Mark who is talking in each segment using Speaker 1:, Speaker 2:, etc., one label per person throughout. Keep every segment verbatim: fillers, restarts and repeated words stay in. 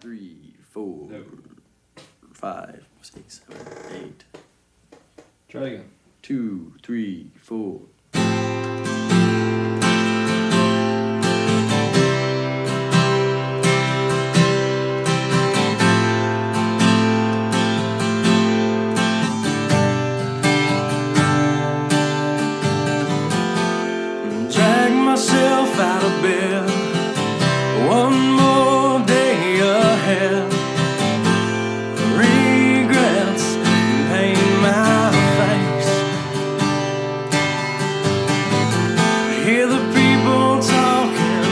Speaker 1: three, four,
Speaker 2: No.
Speaker 1: five, six, seven, eight.
Speaker 2: Try again.
Speaker 1: Two, three, four. Drag myself out of bed. One more day ahead. Regrets paint my face. I hear the people talking.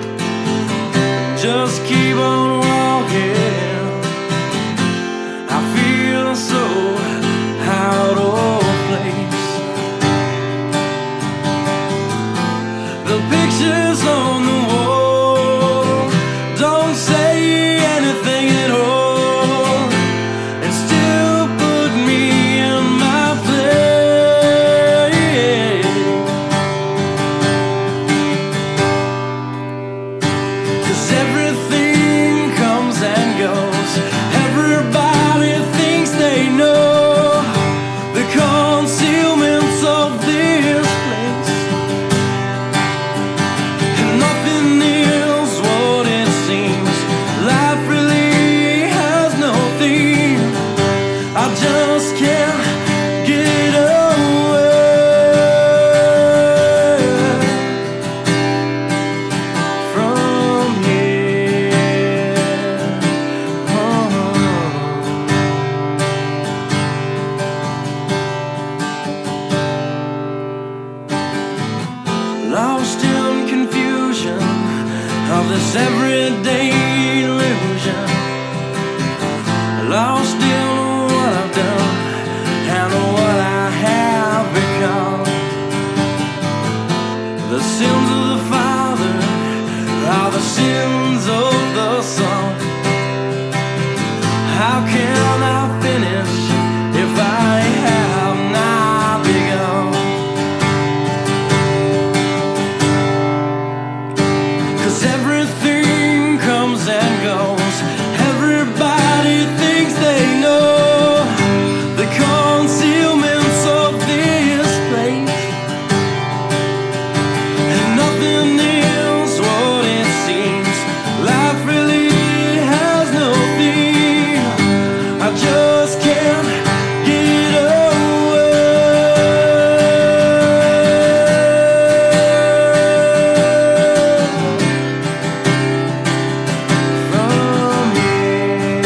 Speaker 1: Just keep on walking. I feel so out of place. The pictures on the wall don't say anything at all, and still put me in my place. 'Cause everything comes and goes. Everybody thinks they know the concealments of this place. Nothing is what it seems. Life really has no theme. I just can't get away from here. Oh. Lost in confusion of this everyday illusion. Lost in what I've done and what I have become. The sins of the Father are the sins of the Son. How can I finish if I have not begun? 'Cause everything comes and goes. Everybody thinks they know the concealments of this place. And nothing is what it seems. Life really has no theme. I just can't get away from here.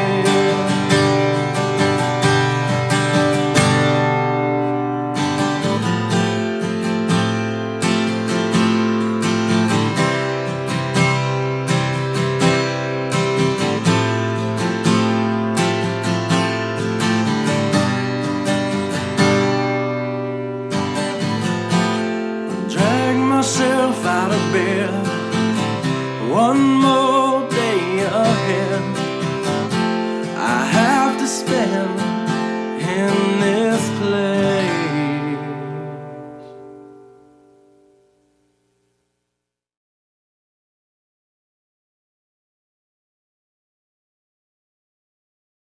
Speaker 1: Drag myself out of bed. One more day ahead.